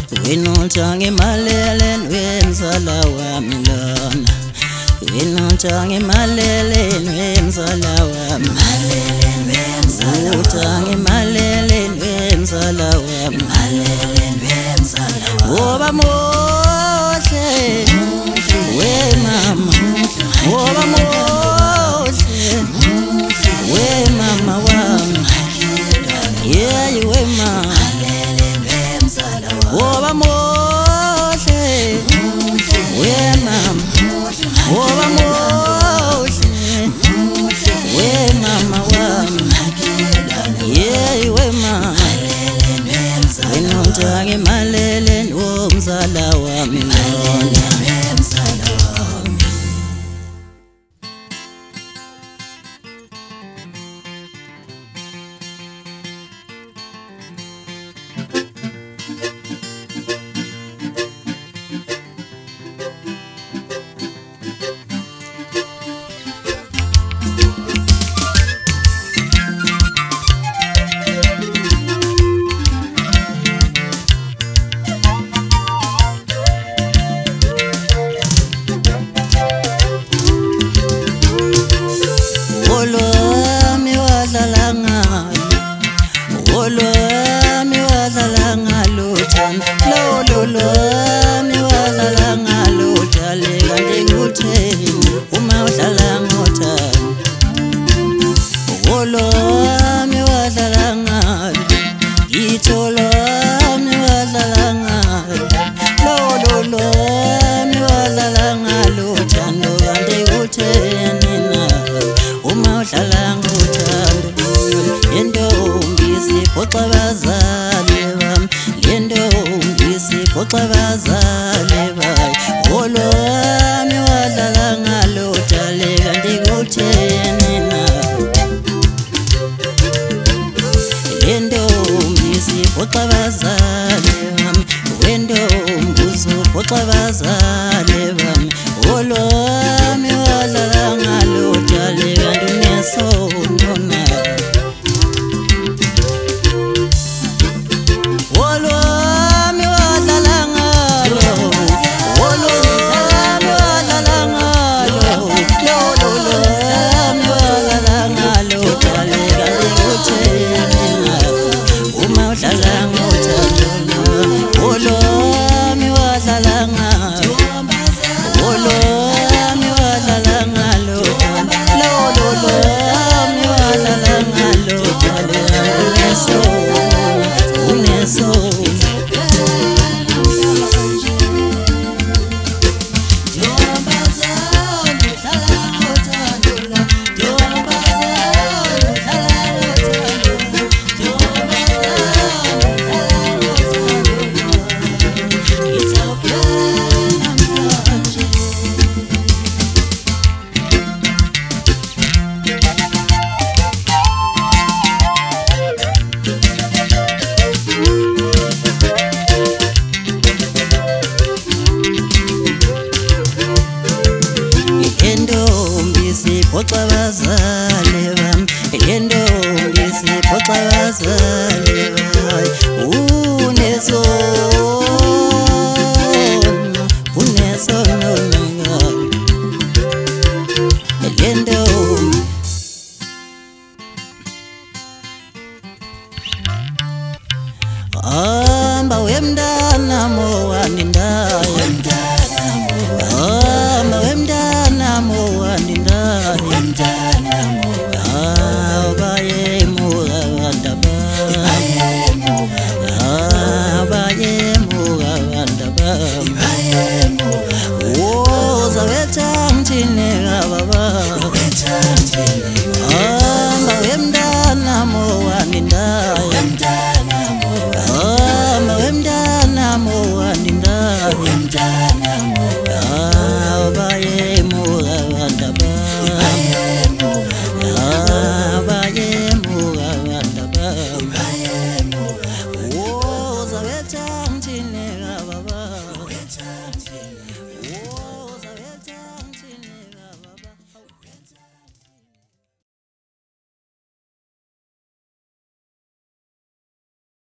Winontange malelen wenzala wami lona Winontange malelen wenzala wami Malelen wenzala Utange malelen wenzala wami Malelen wenzala wami Oba mohle we mama Oba mohle we mama wami Yeah you we mama Oba mohle we mama Oba mohle we mama wami Yeah we mama Winontange malelen womzala wami lona Olwami wadlala ngaluthando Lololwami wadlala ngaluthando Kanti kutheni uma udlala ngothando Olwami wadlala ngalo Ngithi olwami wadlala ngalo Lololwami wadlala ngaluthando Kanti kutheni na uma udlala ngothando Siphoxa bazali bami lentombi siphoxa bazali bayi Olwami wadlala ngalo dale kanti kutheni na lentombi siphoxa bazali bami wentombi usuphoxa bazali bami Olwami wadlala ngalo dale kanti unesono na Siphoxa bazali bami lentombi siphoxa bazali bayi unesono lentombi Hamba wemda